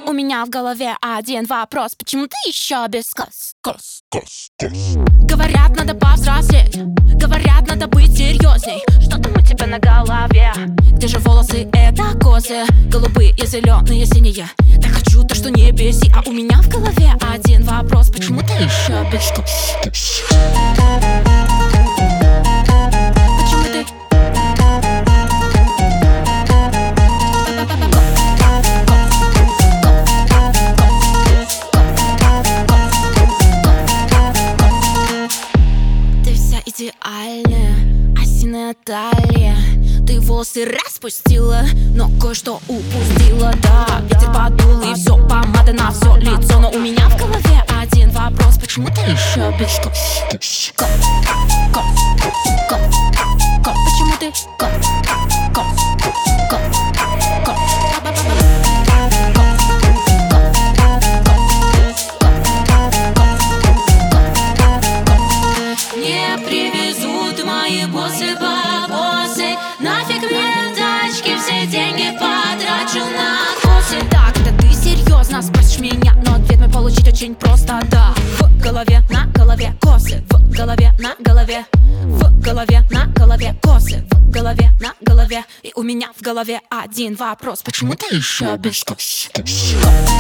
У меня в голове один вопрос: почему ты еще без кос? Говорят, надо повзрослеть, говорят, надо быть серьезней. Что там у тебя на голове? Где же волосы? Это косы, голубые, зеленые, синие. Так хочу то, что не беси. А у меня в голове один вопрос: почему ты еще без кос? Почему ты? Идеальная, осиная талия. Ты волосы распустила, но кое-что упустила. Да, ветер подул и все, помада на все лицо. Но у меня в голове один вопрос: почему ты еще без кос? Почему ты? Мои боссы, нафиг мне тачки, все деньги потрачу на косы. Так, да ты серьезно спросишь меня, но ответ мой получить очень просто, да. В голове, на голове косы, в голове, на голове, в голове, на голове косы, в голове, на голове. И у меня в голове один вопрос: почему ты еще без кос?